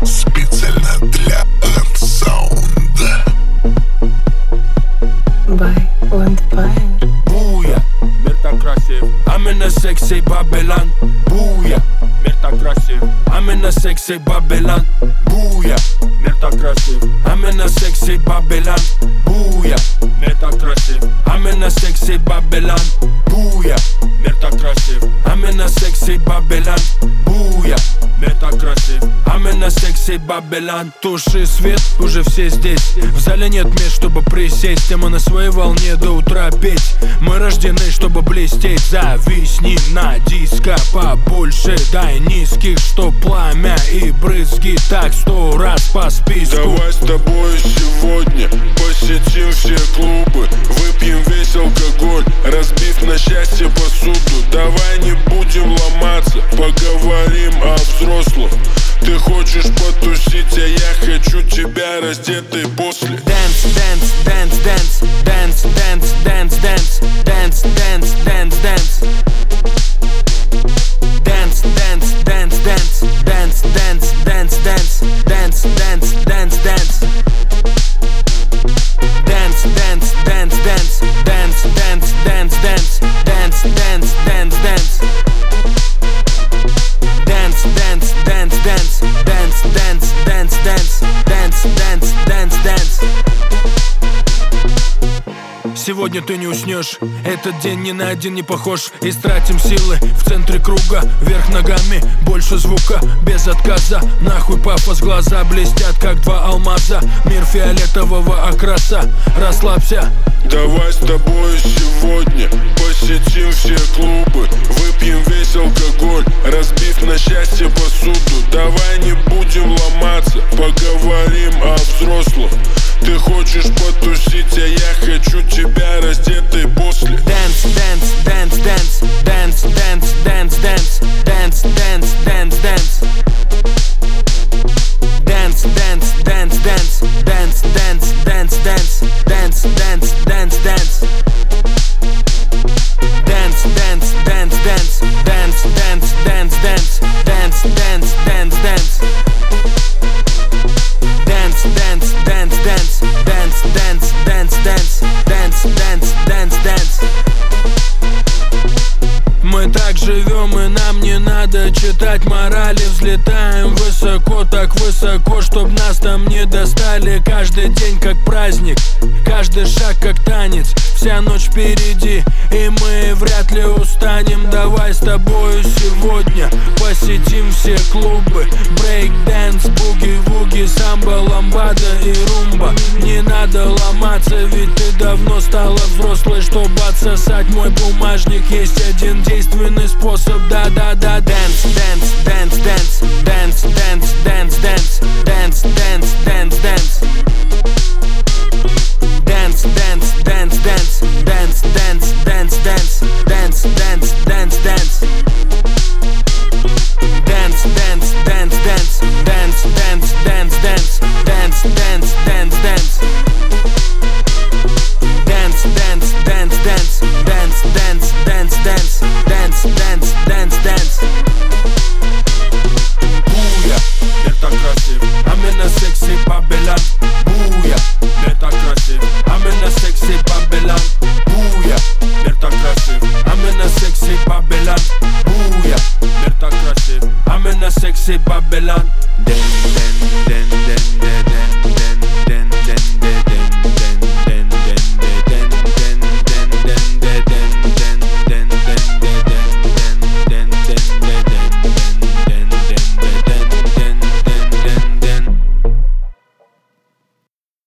специально для Ландсаунда. By Wildfire. Буя, мир так красив, а мы на сексе Бабелан. Буя, мир так красив, а мы на сексе Бабелан. Буя, мир так красив, а мы на сексе Бабелан. Буя, мир так красив, а мы на сексе Бабелан. Буя, мир так красив, а мы на сексе Бабелан. Буя, мир так красив, а мы на сексе Бабелан. Туши свет, уже все здесь. В зале нет мест, чтобы присесть, и мы на своей волне до утра петь. Мы рождены, чтобы блестеть. Зависни на диско побольше, дай низких, что пламя и брызги так 100 раз по списку. Давай с тобой сегодня посетим все клубы, выпьем весь алкоголь, разбив на счастье посуду. Давай не будем ломаться, поговорим о взрослых. Ты хочешь потусить, а я хочу тебя раздетой после. Dance, dance, dance, dance, dance, dance, dance, dance, dance, dance, dance, dance. Dance, dance, dance, dance, dance, dance, dance, dance, dance, dance, dance, dance. Dance, dance, dance, dance, dance, dance, dance, dance, dance, dance, dance, dance. Dance, dance, dance, dance, dance, dance, dance, dance, dance, dance, dance, dance. Сегодня ты не уснешь, этот день ни на один не похож. Истратим силы в центре круга, вверх ногами, больше звука, без отказа. Нахуй пафос, глаза блестят, как два алмаза. Мир фиолетового окраса, расслабься. Давай с тобой сегодня посетим все клубы, выпьем весь алкоголь, разбив на счастье посуду. Давай не будем ломаться, поговорим о взрослых. Ты хочешь потусить, а я хочу тебя раздетой после. Dance, dance, dance, dance, dance, dance, dance, dance, dance, dance, dance, dance. Dance, dance, dance, dance, dance, dance, dance, dance, dance, dance, dance, dance. Dance, dance, dance, dance, dance, dance, dance, dance, dance, dance, dance, dance. Dance, dance, dance, dance, dance, dance, dance, dance, dance, dance, dance, dance. Мы так живем, и нам не надо читать морали. Взлетаем высоко, так высоко, чтоб нас там не достали. Каждый день как праздник, каждый шаг как танец. Вся ночь впереди, и мы вряд ли устанем. Давай с тобою сегодня посетим все клубы. Брейк-дэнс, буги-вуги, самбо, ламбада и румба. Не надо ломаться, ведь ты давно стала взрослой, чтобы отсосать мой бумажник. Есть один действенный способ, да-да-да. Dance, dance, dance, dance, dance, dance, dance, dance, dance, dance, dance, dance. Dance, dance, dance, dance, dance, dance, dance, dance, dance, dance, dance, dance. Dance, dance, dance, dance, dance, dance, dance, dance, dance, dance, dance, dance. Dance, dance, dance, dance, dance, dance, dance, dance, dance, dance, dance, dance. Буя, мир так красив, а мы на сексе Бабелан. Буя, мир так красив, а мы на сексе Бабелан. Буя, мир так красив, а мы на сексе Бабелан. Буя, мир так красив, а мы на сексе Бабелан. Дэн, дэн, дэн.